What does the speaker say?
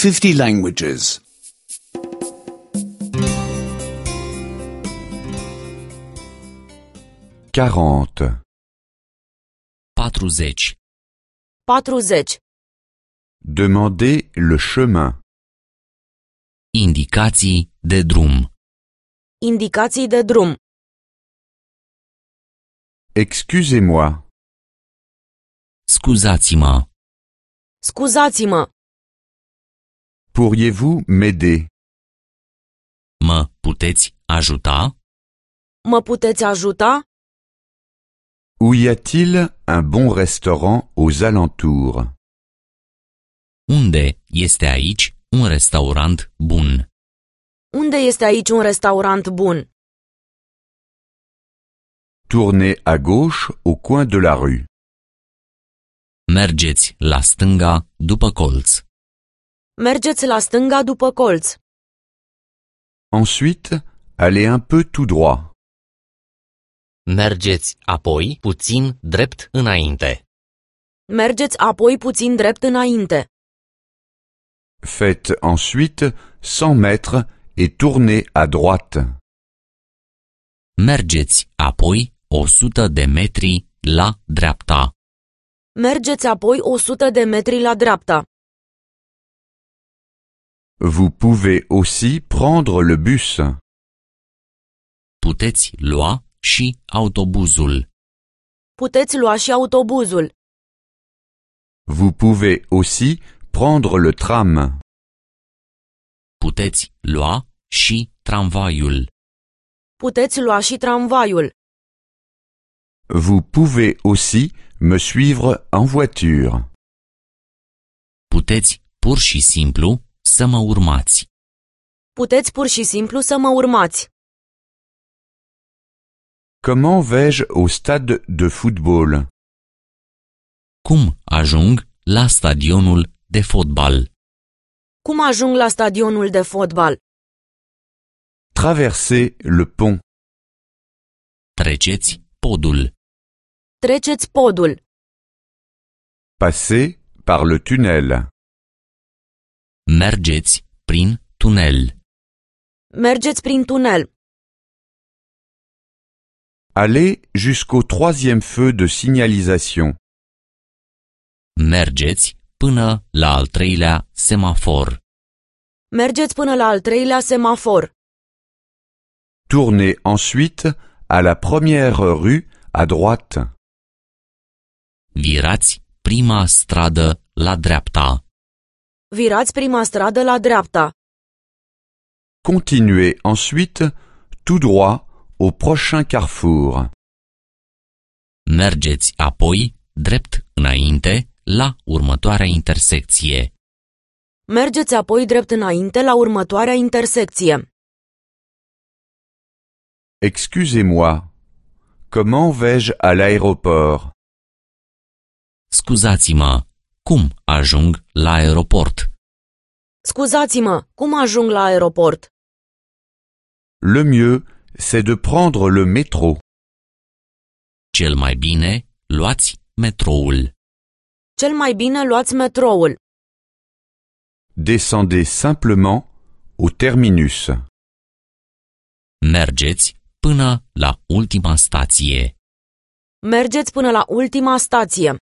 50 languages. 40. 40. 40. Demandez le chemin. Indicații de drum. Indicații de drum. Excusez-moi. Scuzați-mă. Scuzați-mă. Pourriez-vous m'aider? Mă puteți ajuta? Mă puteți ajuta? Où y a-t-il un bon restaurant aux alentours? Unde este aici un restaurant bun? Unde este aici un restaurant bun? Tournez à gauche au coin de la rue. Mergeți la stânga după colț. Mergeți la stânga după colț. Ensuite, allez un peu tout droit. Mergeți apoi puțin drept înainte. Mergeți apoi puțin drept înainte. Faites ensuite 100 mètres et tournez à droite. Mergeți apoi 100 de metri la dreapta. Mergeți apoi 100 de metri la dreapta. Vous pouvez aussi prendre le bus. Puteți lua și autobuzul. Puteți lua și autobuzul. Vous pouvez aussi prendre le tram. Puteți lua și tramvaiul. Puteți lua și tramvaiul. Vous pouvez aussi me suivre en voiture. Puteți pur și simplu să mă urmați. Puteți pur și simplu să mă urmați. Comment vais-je au stade de football? Cum ajung la stadionul de fotbal? Cum ajung la stadionul de fotbal? Traversez le pont. Treceți podul. Treceți podul. Passez par le tunnel. Mergeți prin tunel. Mergeți prin tunel. Allez jusqu'au 3e feu de signalisation. Mergeți până la al treilea semafor. Mergeți până la al treilea semafor. Tournez ensuite à la première rue à droite. Virați prima stradă la dreapta. Virați prima stradă la dreapta. Continuez ensuite tout droit au prochain carrefour. Mergeți apoi drept înainte la următoarea intersecție. Mergeți apoi drept înainte la următoarea intersecție. Excusez-moi. Comment vais-je à l'aéroport? Scuzați-mă, cum ajung la aeroport? Scuzați-mă, cum ajung la aeroport? Le mieux, c'est de prendre le métro. Cel mai bine, luați metroul. Cel mai bine luați metroul. Descendez simplement au terminus. Mergeți până la ultima stație. Mergeți până la ultima stație.